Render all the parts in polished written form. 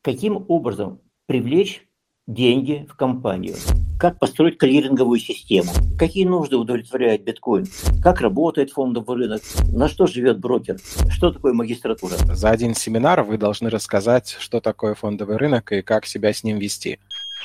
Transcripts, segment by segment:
каким образом привлечь деньги в компанию, как построить клиринговую систему, какие нужды удовлетворяет биткоин, как работает фондовый рынок, на что живет брокер, что такое магистратура. За один семинар вы должны рассказать, что такое фондовый рынок и как себя с ним вести.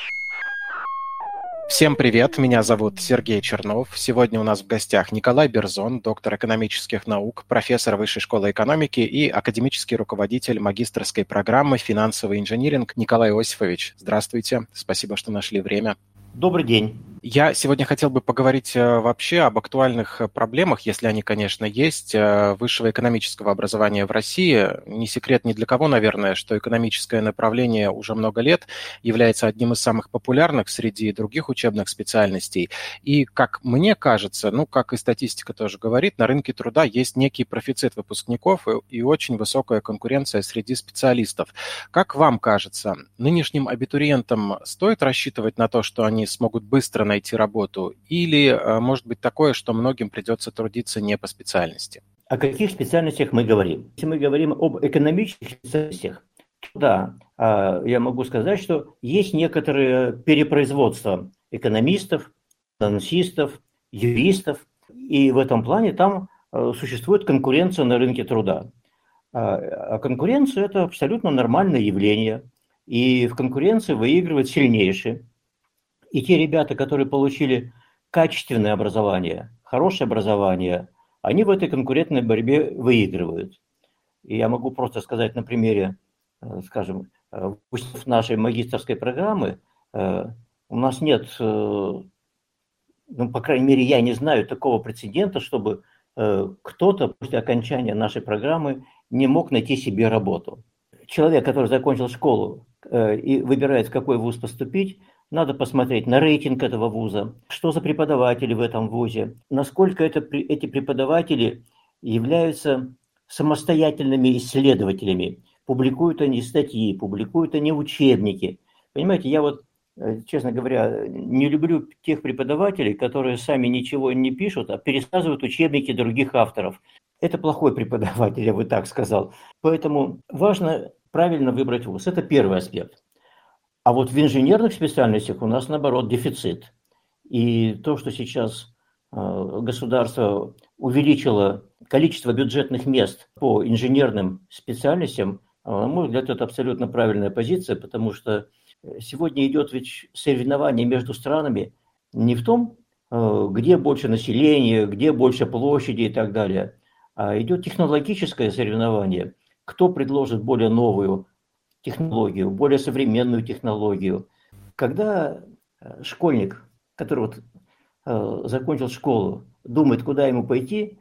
Всем привет, меня зовут Сергей Чернов. Сегодня у нас в гостях Николай Берзон, доктор экономических наук, профессор Высшей школы экономики и академический руководитель магистерской программы «Финансовый инжиниринг» Николай Иосифович. Здравствуйте, спасибо, что нашли время. Добрый день. Я сегодня хотел бы поговорить вообще об актуальных проблемах, если они, конечно, есть, высшего экономического образования в России. Не секрет ни для кого, наверное, что экономическое направление уже много лет является одним из самых популярных среди других учебных специальностей. И, как мне кажется, как и статистика тоже говорит, на рынке труда есть некий профицит выпускников и очень высокая конкуренция среди специалистов. Как вам кажется, нынешним абитуриентам стоит рассчитывать на то, что они смогут быстро найти работу, или может быть такое, что многим придется трудиться не по специальности? О каких специальностях мы говорим? Если мы говорим об экономических специальностях, то да, я могу сказать, что есть некоторое перепроизводство экономистов, финансистов, юристов, и в этом плане там существует конкуренция на рынке труда. А конкуренция – это абсолютно нормальное явление, и в конкуренции выигрывает сильнейший. И те ребята, которые получили качественное образование, хорошее образование, они в этой конкурентной борьбе выигрывают. И я могу просто сказать на примере, скажем, нашей магистерской программы, у нас нет, по крайней мере, я не знаю такого прецедента, чтобы кто-то после окончания нашей программы не мог найти себе работу. Человек, который закончил школу и выбирает, в какой вуз поступить, надо посмотреть на рейтинг этого вуза, что за преподаватели в этом вузе, насколько эти преподаватели являются самостоятельными исследователями, публикуют они статьи, публикуют они учебники. Понимаете, я честно говоря, не люблю тех преподавателей, которые сами ничего не пишут, а пересказывают учебники других авторов. Это плохой преподаватель, я бы так сказал. Поэтому важно правильно выбрать вуз. Это первый аспект. А вот в инженерных специальностях у нас, наоборот, дефицит. И то, что сейчас государство увеличило количество бюджетных мест по инженерным специальностям, на мой взгляд, это абсолютно правильная позиция, потому что сегодня идет ведь соревнование между странами не в том, где больше населения, где больше площади и так далее, а идет технологическое соревнование. Кто предложит более новую технологию, более современную технологию. Когда школьник, который закончил школу, думает, куда ему пойти,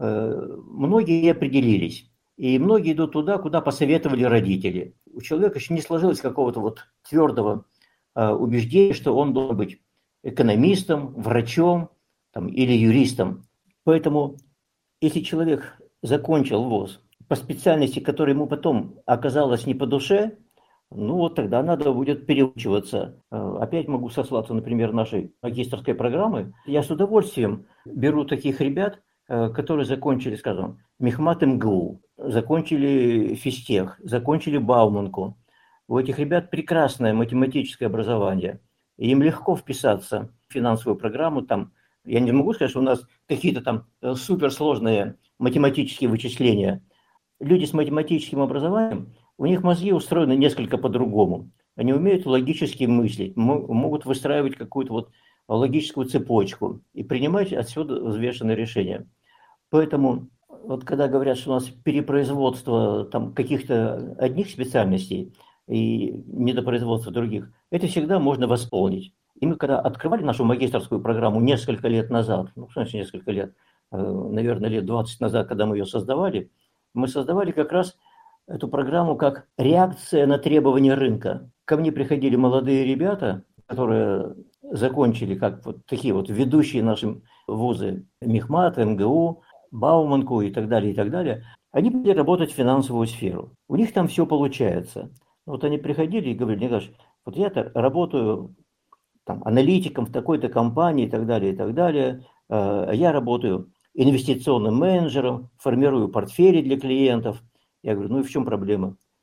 многие определились. И многие идут туда, куда посоветовали родители. У человека еще не сложилось какого-то твердого убеждения, что он должен быть экономистом, врачом или юристом. Поэтому, если человек закончил вуз по специальности, которая ему потом оказалась не по душе, тогда надо будет переучиваться. Опять могу сослаться, например, нашей магистерской программы. Я с удовольствием беру таких ребят, которые закончили, скажем, Мехмат МГУ, закончили физтех, закончили Бауманку. У этих ребят прекрасное математическое образование. И им легко вписаться в финансовую программу. Я не могу сказать, что у нас какие-то суперсложные математические вычисления. Люди с математическим образованием, у них мозги устроены несколько по-другому. Они умеют логически мыслить, могут выстраивать какую-то логическую цепочку и принимать отсюда взвешенные решения. Поэтому, когда говорят, что у нас перепроизводство каких-то одних специальностей и недопроизводство других, это всегда можно восполнить. И мы, когда открывали нашу магистерскую программу несколько лет назад, несколько лет, наверное, лет 20 назад, когда мы ее создавали, мы создавали как раз эту программу как реакция на требования рынка. Ко мне приходили молодые ребята, которые закончили такие ведущие наши вузы Мехмат, МГУ, Бауманку и так далее, и так далее. Они пошли работать в финансовую сферу. У них там все получается. Они приходили и говорили: Николай, я работаю аналитиком в такой-то компании и так далее, и так далее. Я работаю инвестиционным менеджером, формирую портфели для клиентов. Я говорю: и в чем проблема?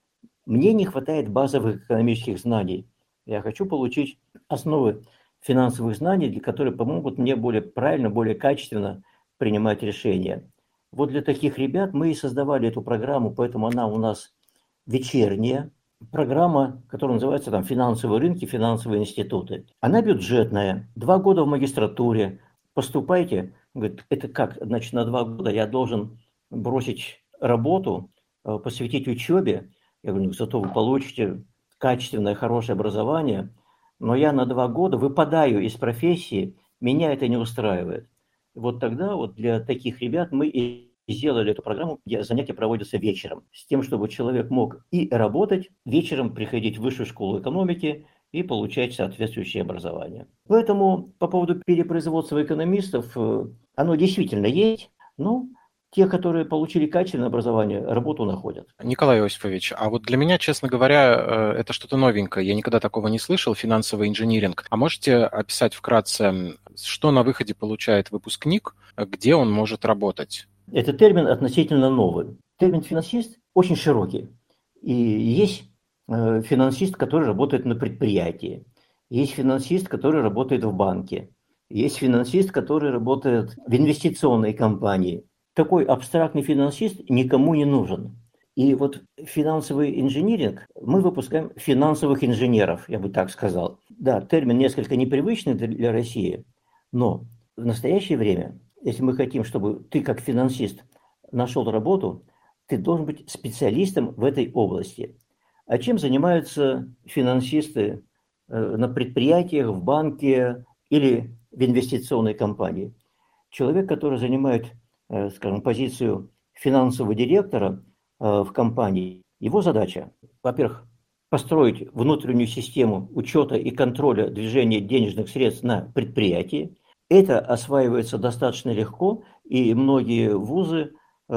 Мне не хватает базовых экономических знаний. Я хочу получить основы финансовых знаний, которые помогут мне более правильно, более качественно принимать решения. Вот для таких ребят мы и создавали эту программу, поэтому она у нас вечерняя программа, которая называется там «Финансовые рынки, финансовые институты». Она бюджетная, 2 года в магистратуре. Поступайте. Говорит, это как? Значит, на 2 года я должен бросить работу, посвятить учебе. Я говорю, зато вы получите качественное, хорошее образование, но я на 2 года выпадаю из профессии, меня это не устраивает. Вот тогда вот для таких ребят мы и сделали эту программу, где занятия проводятся вечером, с тем, чтобы человек мог и работать, вечером приходить в высшую школу экономики и получать соответствующее образование. Поэтому по поводу перепроизводства экономистов, оно действительно есть, но те, которые получили качественное образование, работу находят. Николай Иосифович, а вот для меня, честно говоря, это что-то новенькое. Я никогда такого не слышал, финансовый инжиниринг. А можете описать вкратце, что на выходе получает выпускник, где он может работать? Этот термин относительно новый. Термин «финансист» очень широкий. И есть финансист, который работает на предприятии. Есть финансист, который работает в банке. Есть финансист, который работает в инвестиционной компании. Такой абстрактный финансист никому не нужен. И вот финансовый инжиниринг, мы выпускаем финансовых инженеров, я бы так сказал. Да, термин несколько непривычный для России, но в настоящее время, если мы хотим, чтобы ты как финансист нашел работу, ты должен быть специалистом в этой области. А чем занимаются финансисты на предприятиях, в банке или в инвестиционной компании? Человек, который занимает, скажем, позицию финансового директора в компании, его задача, во-первых, построить внутреннюю систему учета и контроля движения денежных средств на предприятии. Это осваивается достаточно легко, и многие вузы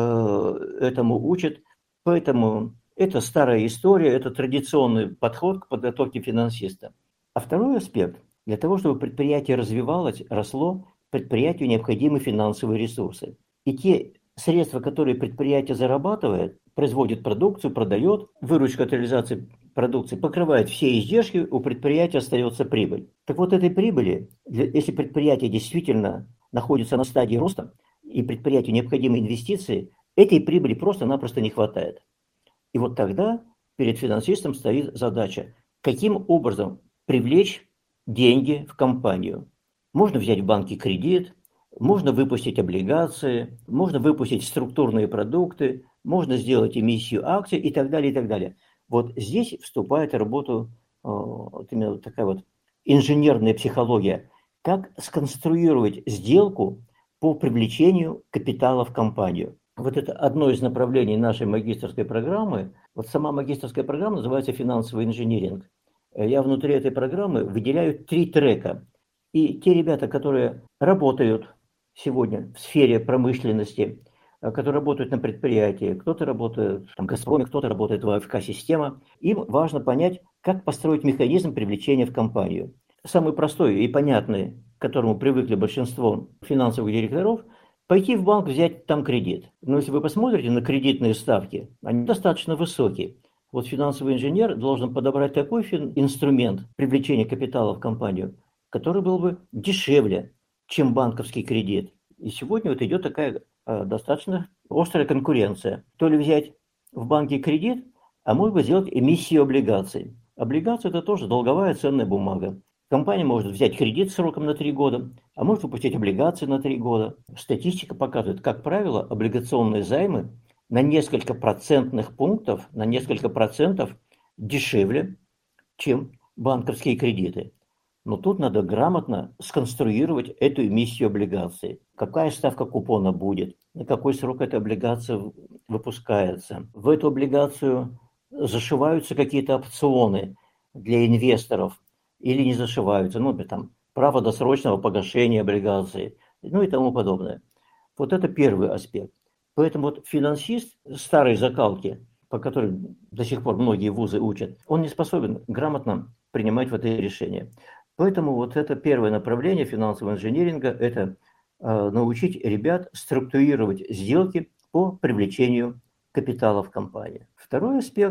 этому учат. Поэтому это старая история, это традиционный подход к подготовке финансиста. А второй аспект. Для того, чтобы предприятие развивалось, росло, предприятию необходимы финансовые ресурсы. И те средства, которые предприятие зарабатывает, производит продукцию, продает, выручка от реализации продукции покрывает все издержки, у предприятия остается прибыль. Так вот, этой прибыли, если предприятие действительно находится на стадии роста, и предприятию необходимы инвестиции, этой прибыли просто-напросто не хватает. И вот тогда перед финансистом стоит задача, каким образом привлечь деньги в компанию. Можно взять в банке кредит, можно выпустить облигации, можно выпустить структурные продукты, можно сделать эмиссию акций и так далее, и так далее. Вот здесь вступает в работу вот именно такая вот инженерная психология. Как сконструировать сделку по привлечению капитала в компанию. Вот это одно из направлений нашей магистерской программы. Вот сама магистерская программа называется «Финансовый инжиниринг». Я внутри этой программы выделяю 3 трека. И те ребята, которые работают сегодня в сфере промышленности, которые работают на предприятии, кто-то работает в «Газпроме», кто-то работает в АФК-система, им важно понять, как построить механизм привлечения в компанию. Самый простой и понятный, к которому привыкли большинство финансовых директоров, пойти в банк, взять там кредит. Но если вы посмотрите на кредитные ставки, они достаточно высокие. Вот финансовый инженер должен подобрать такой инструмент привлечения капитала в компанию, который был бы дешевле, чем банковский кредит. И сегодня вот идет такая достаточно острая конкуренция. То ли взять в банке кредит, а может быть сделать эмиссию облигаций. Облигации – это тоже долговая ценная бумага. Компания может взять кредит сроком на 3 года, а может выпустить облигации на 3 года. Статистика показывает, как правило, облигационные займы на несколько процентных пунктов, на несколько процентов дешевле, чем банковские кредиты. Но тут надо грамотно сконструировать эту эмиссию облигаций. Какая ставка купона будет, на какой срок эта облигация выпускается. В эту облигацию зашиваются какие-то опционы для инвесторов или не зашиваются. Ну, там, право досрочного погашения облигаций, ну и тому подобное. Вот это первый аспект. Поэтому вот финансист старой закалки, по которой до сих пор многие вузы учат, он не способен грамотно принимать вот эти решения. Поэтому вот это первое направление финансового инжиниринга – это научить ребят структурировать сделки по привлечению капитала в компании. Второй аспект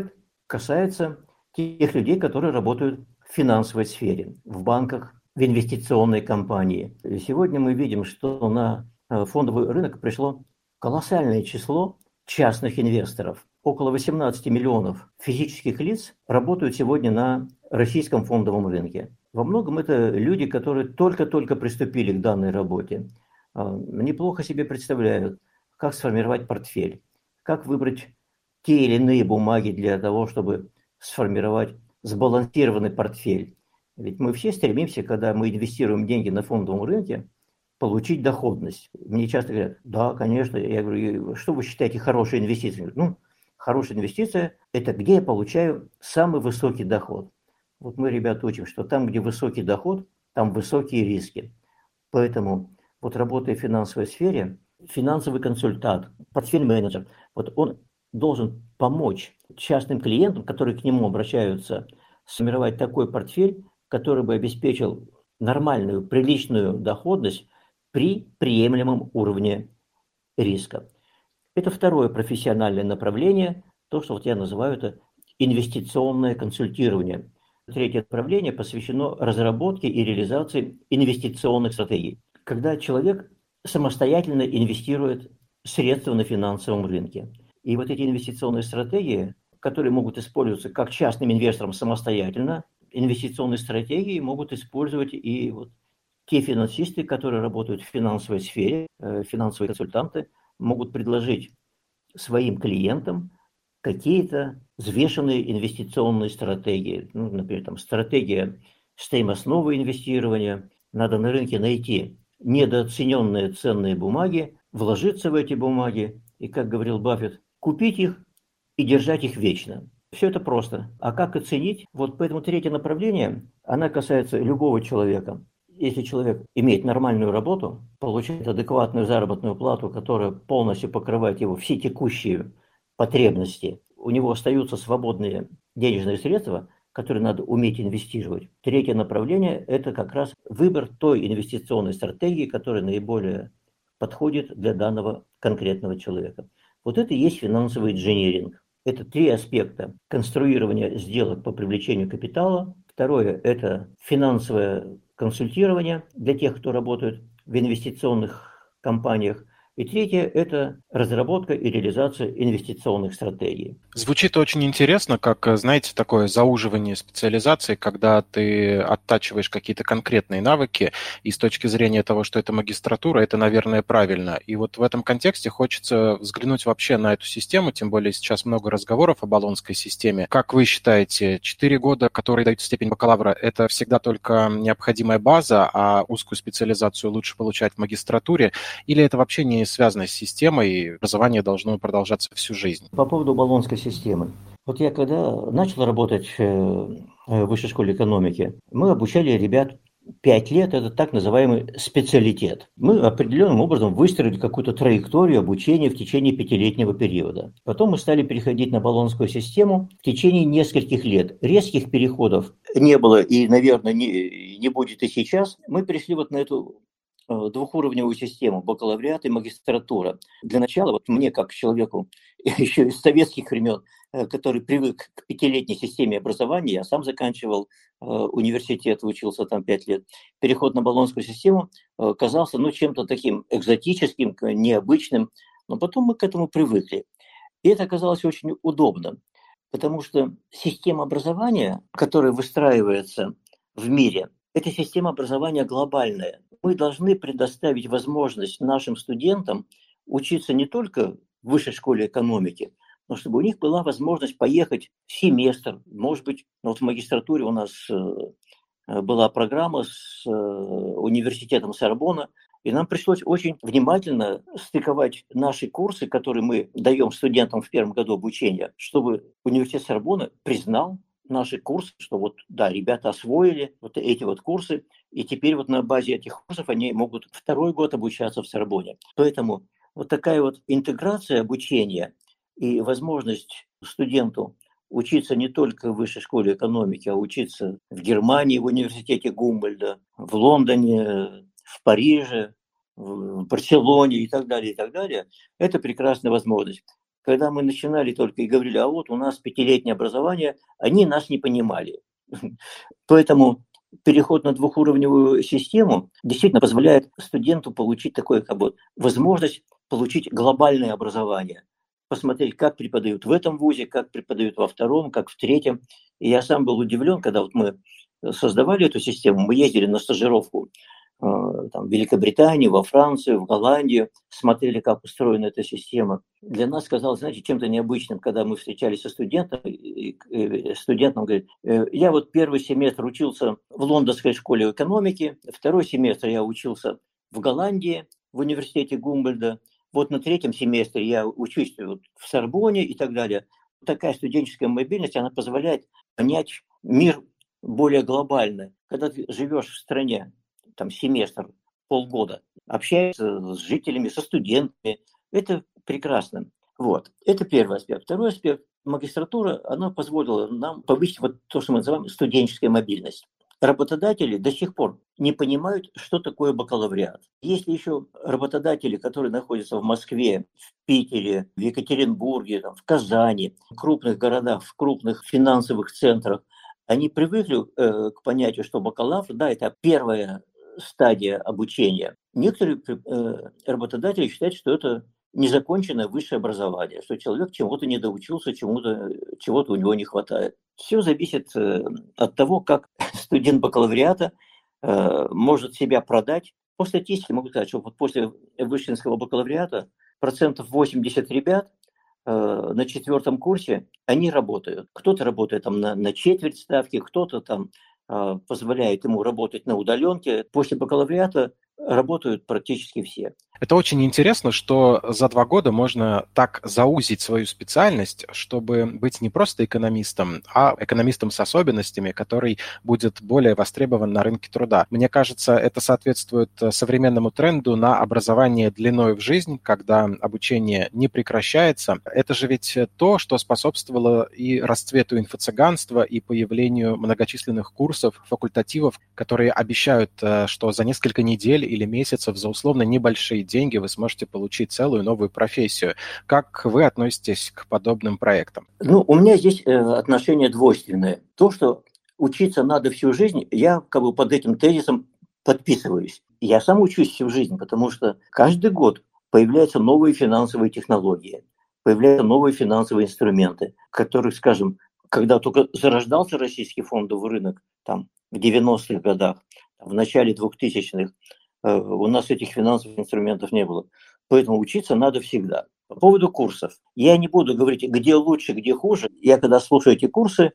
касается тех людей, которые работают в финансовой сфере, в банках, в инвестиционной компании. И сегодня мы видим, что на фондовый рынок пришло колоссальное число частных инвесторов. Около 18 миллионов физических лиц работают сегодня на российском фондовом рынке. Во многом это люди, которые только-только приступили к данной работе. Неплохо себе представляют, как сформировать портфель, как выбрать те или иные бумаги для того, чтобы сформировать сбалансированный портфель. Ведь мы все стремимся, когда мы инвестируем деньги на фондовом рынке, получить доходность. Мне часто говорят, да, конечно. Я говорю, что вы считаете хорошей инвестицией? Ну, хорошая инвестиция – это где я получаю самый высокий доход. Вот мы, ребята, учим, что там, где высокий доход, там высокие риски. Поэтому вот работая в финансовой сфере, финансовый консультант, портфель-менеджер, вот он должен помочь частным клиентам, которые к нему обращаются, сформировать такой портфель, который бы обеспечил нормальную, приличную доходность при приемлемом уровне риска. Это второе профессиональное направление, то, что вот я называю это инвестиционное консультирование. Третье направление посвящено разработке и реализации инвестиционных стратегий. Когда человек самостоятельно инвестирует средства на финансовом рынке. И вот эти инвестиционные стратегии, которые могут использоваться как частным инвестором самостоятельно, инвестиционные стратегии могут использовать и вот те финансисты, которые работают в финансовой сфере, финансовые консультанты, могут предложить своим клиентам какие-то взвешенные инвестиционные стратегии. Ну, например, там, стратегия стоимостного инвестирования. Надо на рынке найти недооцененные ценные бумаги, вложиться в эти бумаги и, как говорил Баффет, купить их и держать их вечно. Все это просто. А как оценить? Вот поэтому третье направление, оно касается любого человека. Если человек имеет нормальную работу, получает адекватную заработную плату, которая полностью покрывает его все текущие потребности, у него остаются свободные денежные средства, которые надо уметь инвестировать. Третье направление – это как раз выбор той инвестиционной стратегии, которая наиболее подходит для данного конкретного человека. Вот это и есть финансовый инженеринг. Это три аспекта: конструирование сделок по привлечению капитала. Второе – это финансовое консультирование для тех, кто работает в инвестиционных компаниях. И третье – это разработка и реализация инвестиционных стратегий. Звучит очень интересно, как, знаете, такое зауживание специализации, когда ты оттачиваешь какие-то конкретные навыки, и с точки зрения того, что это магистратура, это, наверное, правильно. И вот в этом контексте хочется взглянуть вообще на эту систему, тем более сейчас много разговоров о болонской системе. Как вы считаете, 4 года, которые дают степень бакалавра, это всегда только необходимая база, а узкую специализацию лучше получать в магистратуре, или это вообще не связано с системой, и образование должно продолжаться всю жизнь? По поводу болонской системы. Вот я когда начал работать в высшей школе экономики, мы обучали ребят 5 лет, это так называемый специалитет. Мы определенным образом выстроили какую-то траекторию обучения в течение 5-летнего периода. Потом мы стали переходить на болонскую систему в течение нескольких лет. Резких переходов не было и, наверное, не будет и сейчас. Мы перешли вот на эту двухуровневую систему, бакалавриат и магистратура. Для начала, вот мне, как человеку еще из советских времен, который привык к 5-летней системе образования, я сам заканчивал университет, учился там 5 лет, переход на болонскую систему казался чем-то таким экзотическим, необычным, но потом мы к этому привыкли. И это оказалось очень удобно, потому что система образования, которая выстраивается в мире, это система образования глобальная. Мы должны предоставить возможность нашим студентам учиться не только в высшей школе экономики, но чтобы у них была возможность поехать в семестр. Может быть, вот в магистратуре у нас была программа с университетом Сорбонна, и нам пришлось очень внимательно стыковать наши курсы, которые мы даем студентам в первом году обучения, чтобы университет Сорбонна признал наши курсы, что вот, да, ребята освоили вот эти вот курсы, и теперь вот на базе этих курсов они могут второй год обучаться в Сорбонне. Поэтому вот такая вот интеграция обучения и возможность студенту учиться не только в высшей школе экономики, а учиться в Германии, в университете Гумбольдта, в Лондоне, в Париже, в Барселоне и так далее, это прекрасная возможность. Когда мы начинали только и говорили, а вот у нас 5-летнее образование, они нас не понимали. Поэтому переход на двухуровневую систему действительно позволяет студенту получить такое, как бы, возможность получить глобальное образование. Посмотреть, как преподают в этом вузе, как преподают во втором, как в третьем. И я сам был удивлен, когда вот мы создавали эту систему, мы ездили на стажировку там, в Великобританию, во Францию, в Голландию, смотрели, как устроена эта система. Для нас казалось, знаете, чем-то необычным, когда мы встречались со студентом, и студент нам говорит, я вот первый семестр учился в Лондонской школе экономики, второй семестр я учился в Голландии, в университете Гумбольдта, вот на третьем семестре я учусь вот в Сорбонне и так далее. Такая студенческая мобильность, она позволяет понять мир более глобально. Когда ты живешь в стране, там семестр, полгода, общаешься с жителями, со студентами, это прекрасно. Вот. Это первый аспект. Второй аспект. Магистратура, она позволила нам повысить вот то, что мы называем студенческая мобильность. Работодатели до сих пор не понимают, что такое бакалавриат. Если еще работодатели, которые находятся в Москве, в Питере, в Екатеринбурге, там, в Казани, в крупных городах, в крупных финансовых центрах, они привыкли к понятию, что бакалавр, да, это первая стадия обучения. Некоторые работодатели считают, что это незаконченное высшее образование, что человек чему-то не доучился, чего-то у него не хватает. Все зависит от того, как студент бакалавриата может себя продать. По статистике могу сказать, что вот после вышинского бакалавриата 80% ребят на 4-м курсе, они работают. Кто-то работает там на четверть ставки, кто-то там позволяет ему работать на удаленке. После бакалавриата работают практически все. Это очень интересно, что за 2 года можно так заузить свою специальность, чтобы быть не просто экономистом, а экономистом с особенностями, который будет более востребован на рынке труда. Мне кажется, это соответствует современному тренду на образование длиной в жизнь, когда обучение не прекращается. Это же ведь то, что способствовало и расцвету инфо-цыганства, и появлению многочисленных курсов, факультативов, которые обещают, что за несколько недель или месяцев за условно небольшие деньги вы сможете получить целую новую профессию. Как вы относитесь к подобным проектам? Ну, у меня здесь отношение двойственное. То, что учиться надо всю жизнь, я как бы под этим тезисом подписываюсь. Я сам учусь всю жизнь, потому что каждый год появляются новые финансовые технологии, появляются новые финансовые инструменты, которых, скажем, когда только зарождался российский фондовый рынок, там, в 90-х годах, в начале 2000-х, у нас этих финансовых инструментов не было. Поэтому учиться надо всегда. По поводу курсов. Я не буду говорить, где лучше, где хуже. Я когда слушаю эти курсы,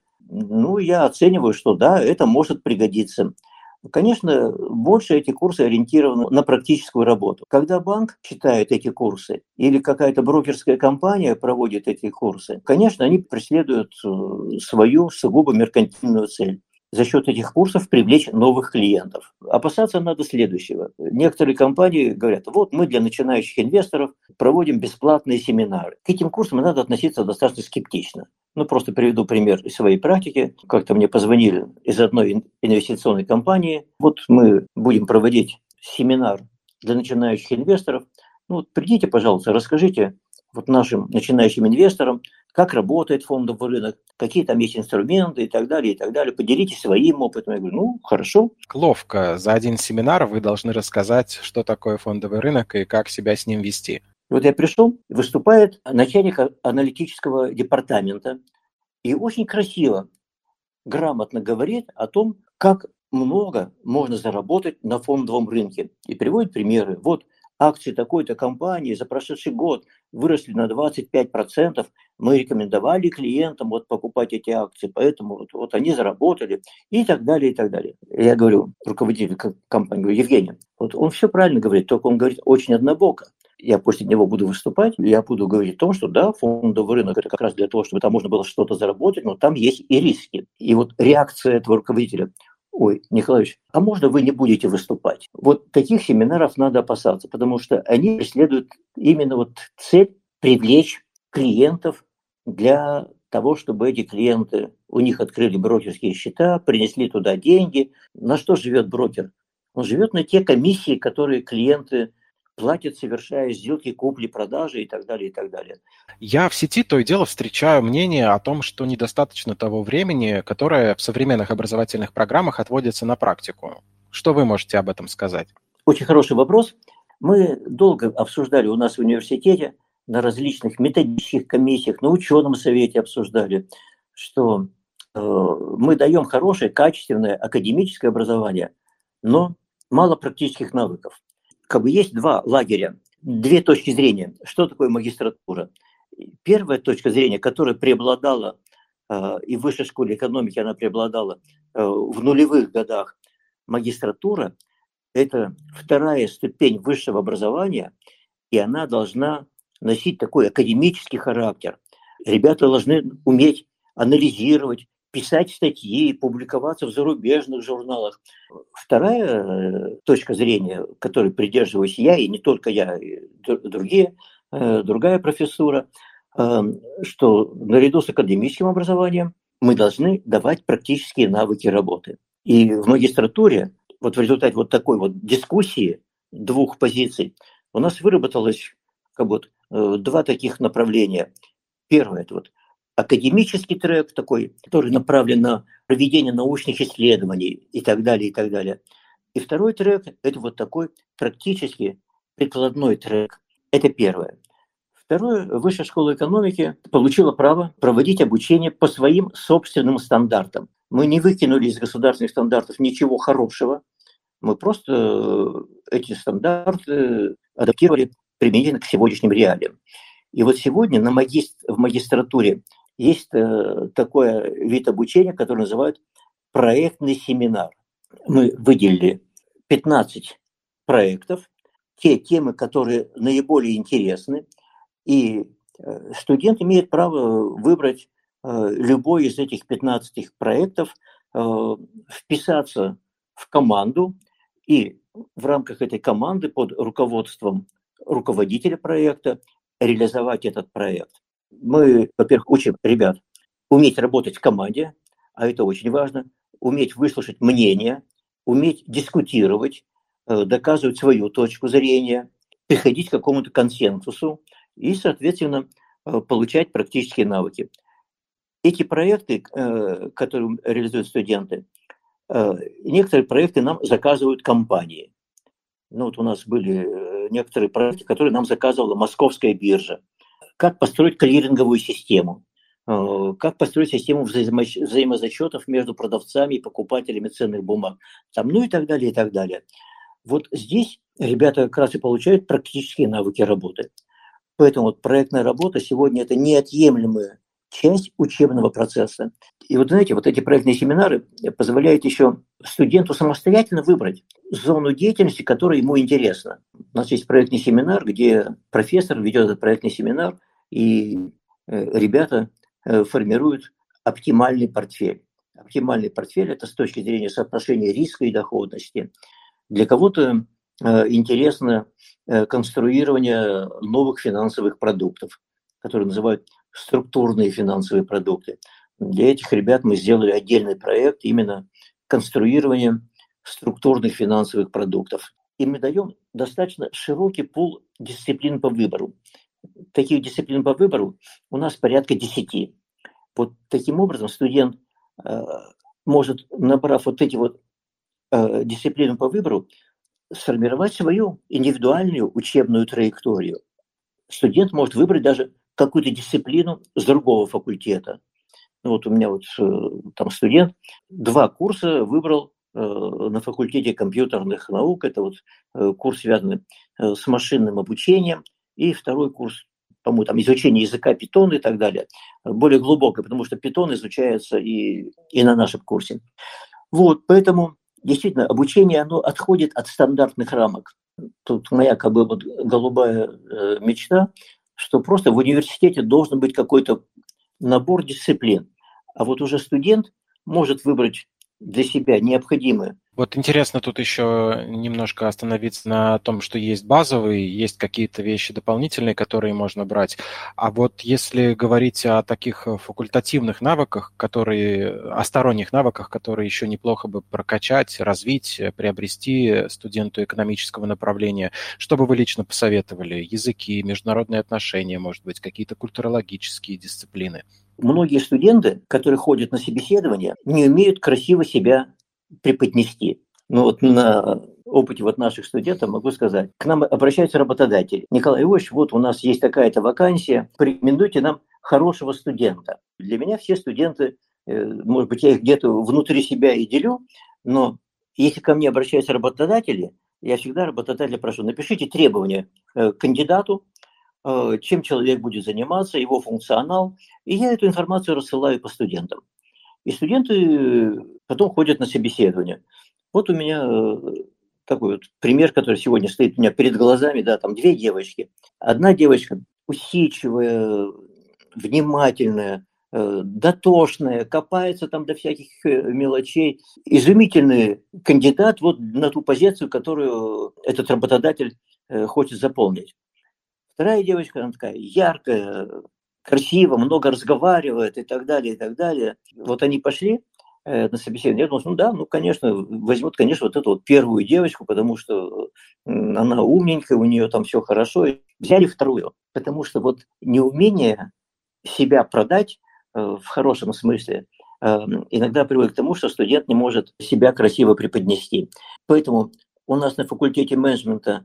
я оцениваю, что да, это может пригодиться. Конечно, больше эти курсы ориентированы на практическую работу. Когда банк читает эти курсы или какая-то брокерская компания проводит эти курсы, конечно, они преследуют свою сугубо меркантильную цель. За счет этих курсов привлечь новых клиентов. Опасаться надо следующего. Некоторые компании говорят, вот мы для начинающих инвесторов проводим бесплатные семинары. К этим курсам надо относиться достаточно скептично. Просто приведу пример из своей практики. Как-то мне позвонили из одной инвестиционной компании. Вот мы будем проводить семинар для начинающих инвесторов. Придите, пожалуйста, расскажите нашим начинающим инвесторам, как работает фондовый рынок, какие там есть инструменты и так далее, и так далее. Поделитесь своим опытом. Я говорю, хорошо. Ловко. За один семинар вы должны рассказать, что такое фондовый рынок и как себя с ним вести. Вот я пришел, выступает начальник аналитического департамента и очень красиво, грамотно говорит о том, как много можно заработать на фондовом рынке. И приводит примеры. Вот акции такой-то компании за прошедший год выросли на 25%. Мы рекомендовали клиентам покупать эти акции, поэтому вот они заработали и так далее, и так далее. Я говорю руководителю компании, говорю, Евгений, он все правильно говорит, только он говорит очень однобоко. Я после него буду выступать, я буду говорить о том, что да, фондовый рынок это как раз для того, чтобы там можно было что-то заработать, но там есть и риски. И реакция этого руководителя: ой, Николаевич, а можно вы не будете выступать? Таких семинаров надо опасаться, потому что они преследуют именно цель привлечь клиентов для того, чтобы эти клиенты, у них открыли брокерские счета, принесли туда деньги. На что живет брокер? Он живет на те комиссии, которые клиенты платят, совершая сделки купли-продажи и так далее, и так далее. Я в сети то и дело встречаю мнение о том, что недостаточно того времени, которое в современных образовательных программах отводится на практику. Что вы можете об этом сказать? Очень хороший вопрос. Мы долго обсуждали у нас в университете, на различных методических комиссиях, на ученом совете обсуждали, что мы даем хорошее, качественное академическое образование, но мало практических навыков. Как бы есть два лагеря, две точки зрения. Что такое магистратура? Первая точка зрения, которая преобладала и в высшей школе экономики, она преобладала в нулевых годах. Магистратура – это вторая ступень высшего образования, и она должна носить такой академический характер. Ребята должны уметь анализировать, писать статьи, публиковаться в зарубежных журналах. Вторая точка зрения, которой придерживаюсь я, и не только я, и другая профессура, что наряду с академическим образованием мы должны давать практические навыки работы. И в магистратуре, вот в результате вот такой вот дискуссии двух позиций, у нас выработалось как бы два таких направления. Первое – это вот академический трек такой, который направлен на проведение научных исследований и так далее, и так далее. И второй трек – это вот такой практически прикладной трек. Это первое. Второе, Высшая школа экономики получила право проводить обучение по своим собственным стандартам. Мы не выкинули из государственных стандартов ничего хорошего, мы просто эти стандарты адаптировали применительно к сегодняшним реалиям. И вот сегодня в магистратуре есть такой вид обучения, который называют проектный семинар. Мы выделили 15 проектов, те темы, которые наиболее интересны, и студент имеет право выбрать любой из этих 15 проектов, вписаться в команду и в рамках этой команды под руководством руководителя проекта реализовать этот проект. Мы, во-первых, учим ребят уметь работать в команде, а это очень важно, уметь выслушать мнение, уметь дискутировать, доказывать свою точку зрения, приходить к какому-то консенсусу и, соответственно, получать практические навыки. Эти проекты, которые реализуют студенты, некоторые проекты нам заказывают компании. Ну, вот у нас были некоторые проекты, которые нам заказывала Московская биржа. Как построить клиринговую систему, как построить систему взаимозачетов между продавцами и покупателями ценных бумаг, там, ну и так далее, и так далее. Вот здесь ребята как раз и получают практические навыки работы. Поэтому вот проектная работа сегодня – это неотъемлемая часть учебного процесса. И вот, знаете, вот эти проектные семинары позволяют еще студенту самостоятельно выбрать зону деятельности, которая ему интересна. У нас есть проектный семинар, где профессор ведет этот проектный семинар, и ребята формируют оптимальный портфель. Оптимальный портфель – это с точки зрения соотношения риска и доходности. Для кого-то интересно конструирование новых финансовых продуктов, которые называют структурные финансовые продукты. Для этих ребят мы сделали отдельный проект именно конструирование структурных финансовых продуктов. И мы даем достаточно широкий пул дисциплин по выбору. Таких дисциплин по выбору у нас порядка 10. Вот таким образом студент может, набрав вот эти вот дисциплины по выбору, сформировать свою индивидуальную учебную траекторию. Студент может выбрать даже какую-то дисциплину с другого факультета. Ну, вот у меня вот там студент 2 курса выбрал на факультете компьютерных наук. Это вот курс, связанный с машинным обучением, и второй курс, по-моему, там изучение языка Python и так далее. Более глубокое, потому что Python изучается и на нашем курсе. Вот, поэтому действительно обучение, оно отходит от стандартных рамок. Тут моя как бы вот голубая мечта, что просто в университете должен быть какой-то набор дисциплин. А вот уже студент может выбрать для себя необходимые Вот интересно тут еще немножко остановиться на том, что есть базовые, есть какие-то вещи дополнительные, которые можно брать. А вот если говорить о таких факультативных навыках, о сторонних навыках, которые еще неплохо бы прокачать, развить, приобрести студенту экономического направления, что бы вы лично посоветовали? Языки, международные отношения, может быть, какие-то культурологические дисциплины? Многие студенты, которые ходят на собеседование, не умеют красиво себя преподнести. Ну вот на опыте вот наших студентов могу сказать. К нам обращаются работодатели. Николай Иванович, вот у нас есть такая-то вакансия, порекомендуйте нам хорошего студента. Для меня все студенты, может быть, я их где-то внутри себя и делю, но если ко мне обращаются работодатели, я всегда работодателя прошу, напишите требования к кандидату, чем человек будет заниматься, его функционал, и я эту информацию рассылаю по студентам. И студенты потом ходят на собеседование. Вот у меня такой вот пример, который сегодня стоит у меня перед глазами, да, там две девочки. Одна девочка усидчивая, внимательная, дотошная, копается там до всяких мелочей. Изумительный кандидат вот на ту позицию, которую этот работодатель хочет заполнить. Вторая девочка, она такая яркая, красиво, много разговаривает и так далее, и так далее. Вот они пошли на собеседование. Я думал, ну да, ну, конечно, возьмут, конечно, вот эту вот первую девочку, потому что она умненькая, у нее там все хорошо. И взяли вторую, потому что вот неумение себя продать в хорошем смысле иногда приводит к тому, что студент не может себя красиво преподнести. Поэтому у нас на факультете менеджмента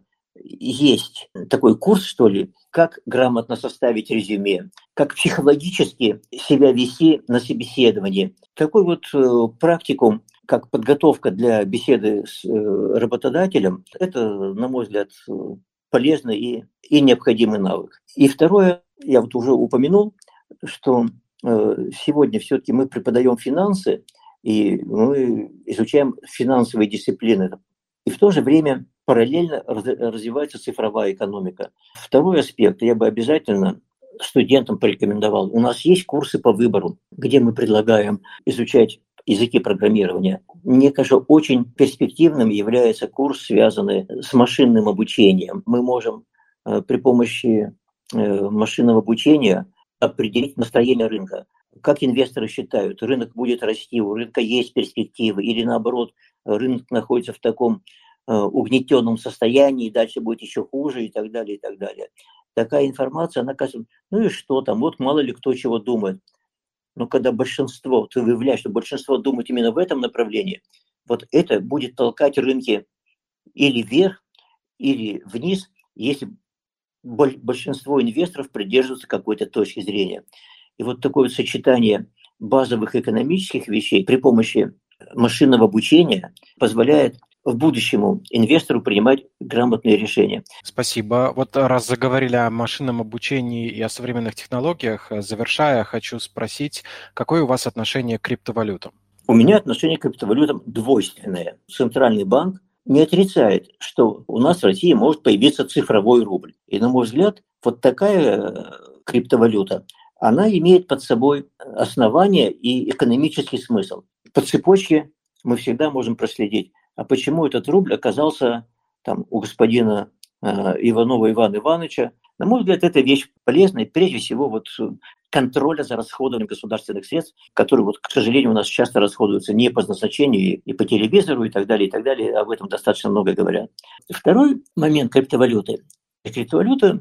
есть такой курс, что ли, как грамотно составить резюме, как психологически себя вести на собеседовании. Такой вот практикум, как подготовка для беседы с работодателем, это, на мой взгляд, полезный и необходимый навык. И второе, я вот уже упомянул, что сегодня все-таки мы преподаем финансы, и мы изучаем финансовые дисциплины. И в то же время параллельно развивается цифровая экономика. Второй аспект я бы обязательно студентам порекомендовал. У нас есть курсы по выбору, где мы предлагаем изучать языки программирования. Мне кажется, очень перспективным является курс, связанный с машинным обучением. Мы можем при помощи машинного обучения определить настроение рынка. Как инвесторы считают, рынок будет расти, у рынка есть перспективы, или наоборот, рынок находится в таком угнетенном состоянии, и дальше будет еще хуже, и так далее, и так далее. Такая информация, она кажется, ну и что там, вот мало ли кто чего думает. Но когда большинство, ты выявляешь, что большинство думает именно в этом направлении, вот это будет толкать рынки или вверх, или вниз, если большинство инвесторов придерживаются какой-то точки зрения. И вот такое вот сочетание базовых экономических вещей при помощи машинного обучения позволяет в будущему инвестору принимать грамотные решения. Спасибо. Вот раз заговорили о машинном обучении и о современных технологиях, завершая, хочу спросить, какое у вас отношение к криптовалютам? У меня отношение к криптовалютам двойственное. Центральный банк не отрицает, что у нас в России может появиться цифровой рубль. И, на мой взгляд, вот такая криптовалюта, она имеет под собой основание и экономический смысл. По цепочке мы всегда можем проследить, а почему этот рубль оказался там у господина Иванова Ивана Ивановича. На мой взгляд, это вещь полезная, прежде всего, вот контроля за расходованием государственных средств, которые, вот, к сожалению, у нас часто расходуются не по назначению и по телевизору и так далее, и так далее. Об этом достаточно много говорят. Второй момент криптовалюты. Криптовалюта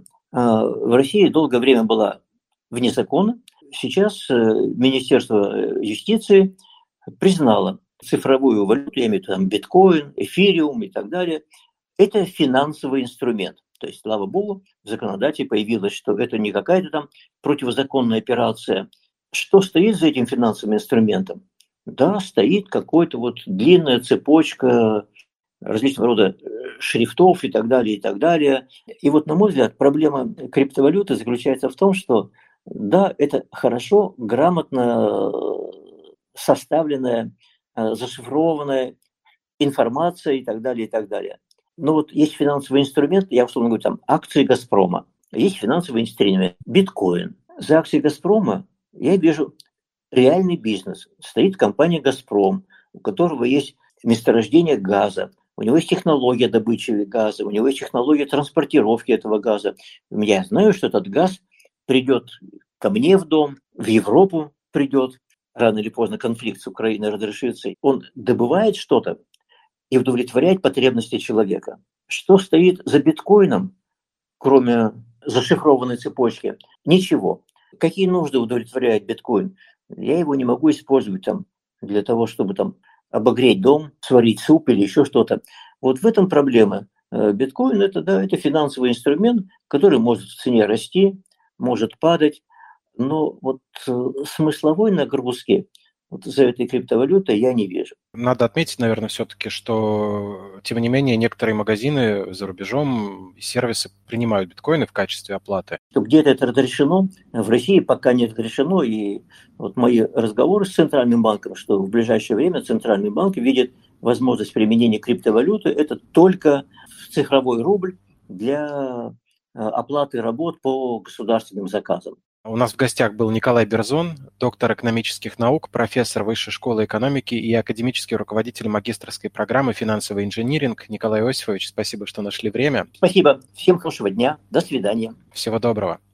в России долгое время была вне закона. Сейчас Министерство юстиции признало цифровую валюту, я имею в виду там биткоин, эфириум и так далее. Это финансовый инструмент. То есть, слава богу, в законодательстве появилось, что это не какая-то там противозаконная операция. Что стоит за этим финансовым инструментом? Да, стоит какой-то вот длинная цепочка различного рода шрифтов и так далее, и так далее. И вот, на мой взгляд, проблема криптовалюты заключается в том, что да, это хорошо, грамотно составленная, зашифрованная информация и так далее, и так далее. Но вот есть финансовый инструмент, я условно говорю, там акции «Газпрома», есть финансовый инструмент биткоин. За акции «Газпрома» я вижу реальный бизнес. Стоит компания «Газпром», у которого есть месторождение газа, у него есть технология добычи газа, у него есть технология транспортировки этого газа. Я знаю, что этот газ придет ко мне в дом, в Европу придет, рано или поздно конфликт с Украиной разрешится. Он добывает что-то и удовлетворяет потребности человека. Что стоит за биткоином, кроме зашифрованной цепочки? Ничего. Какие нужды удовлетворяет биткоин? Я его не могу использовать там для того, чтобы там обогреть дом, сварить суп или еще что-то. Вот в этом проблема. Биткоин это финансовый инструмент, который может в цене расти, может падать, но вот смысловой нагрузки вот за этой криптовалютой я не вижу. Надо отметить, наверное, все-таки, что, тем не менее, некоторые магазины за рубежом, сервисы принимают биткоины в качестве оплаты. Где-то это разрешено, в России пока не разрешено, и вот мои разговоры с Центральным банком, что в ближайшее время Центральный банк видит возможность применения криптовалюты, это только цифровой рубль для оплаты работ по государственным заказам. У нас в гостях был Николай Берзон, доктор экономических наук, профессор Высшей школы экономики и академический руководитель магистерской программы «Финансовый инжиниринг». Николай Иосифович, спасибо, что нашли время. Спасибо. Всем хорошего дня. До свидания. Всего доброго.